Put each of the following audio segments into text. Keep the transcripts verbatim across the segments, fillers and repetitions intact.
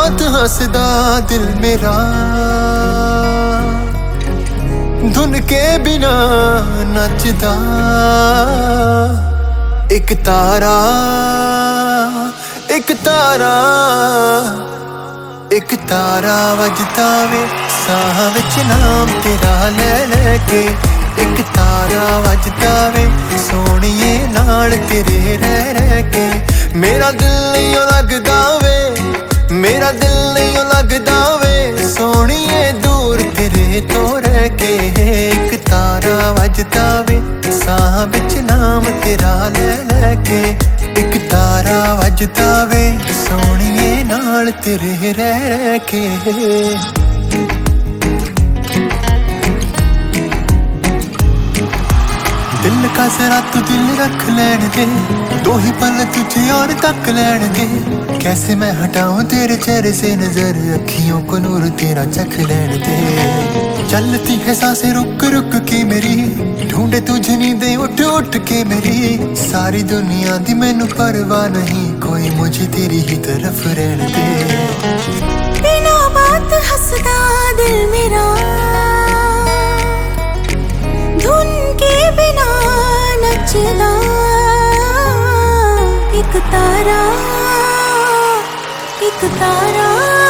बात हंसदा दिल मेरा, धुन के बिना नचदा। एक तारा एक तारा एक तारा वजदा वे साह विच नाम तेरा ले लेके। एक तारा वजदा वे सोहणिए नाल तेरे रह रह के। मेरा दिल नहीं लगदा वे, मेरा दिल नहीं लगदा वे सोहणिए दूर तेरे तो रह के। एक तारा वजदा वे साह विच नाम तेरा ले लेके। एक तारा वजदा वे सोहणिए नाल तेरे रह रह के। दिल का जरा तू दिल रख लैन दे, दो ही पल तुझे और तक लैन दे। कैसे मैं हटाऊं तेरे चेहरे से नजर, अखियों को नूर तेरा चख लैन दे। चलती है सांसें रुक रुक के मेरी, ढूंढे तुझे नींदें उठ उठ के मेरी। सारी दुनिया दी मैनू परवाह नहीं, कोई मुझे तेरी ही तरफ रहन दे। बिना बात हंसदा दिल मेरा, धुन के बिना नचदा। एक तारा एक तारा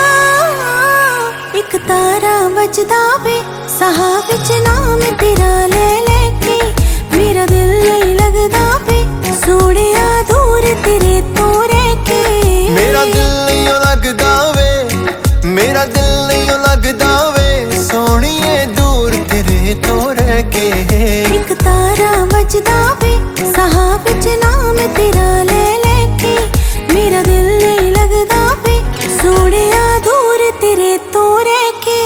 एक तारा वजदा वे साह विच नाम तेरा ले लेके। मेरा दिल नहीं लगदा वे सोहणिया दूर तेरे तो रह के। मेरा दिल नहीं लगदा वे, मेरा दिल नहीं लगदा वे सोहणिए दूर तेरे तो रह के। एक तारा वजदा वे साह विच नाम तेरा ले लेके। मेरा दिल नहीं लगदा वे सोहणिया दूर तेरे तो रह के।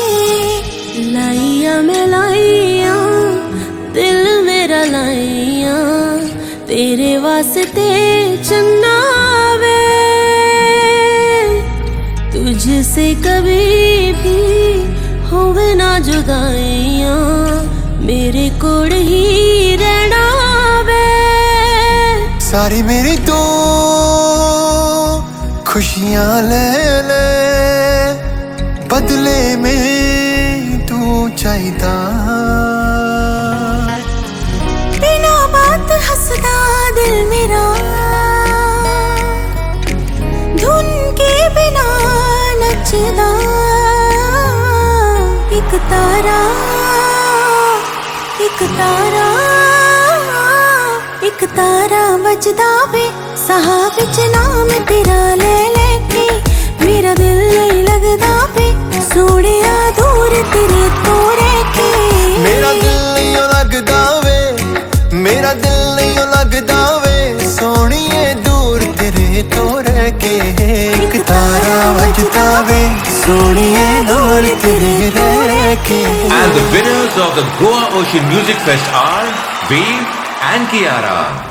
लाइया मैं लाइया दिल मेरा लाइया, तेरे वास्ते चन्ना वे। तुझसे कभी भी होवे ना जुदाइया, मेरे कोल ही रहना वे। सारी मेरी तू खुशियां ले ले, बदले में तू चाहिदा। बिना बात हंसदा दिल मेरा, धुन के बिना नचदा। एक तारा एक तारा एक तारा वजदा वे साह विच नाम तेरा ले लेके। मेरा दिल नहीं लगदा वे सोहणिया दूर तेरे तो रह के। मेरा दिल नहीं लगदा वे, मेरा दिल नहीं लगदा वे सोहणिए दूर तेरे तो रह के। एक तारा वजदा वे सोहणिए नाल तेरे रह रह के। And the winners of the Goa Ocean Music Fest are Wave and Kiara.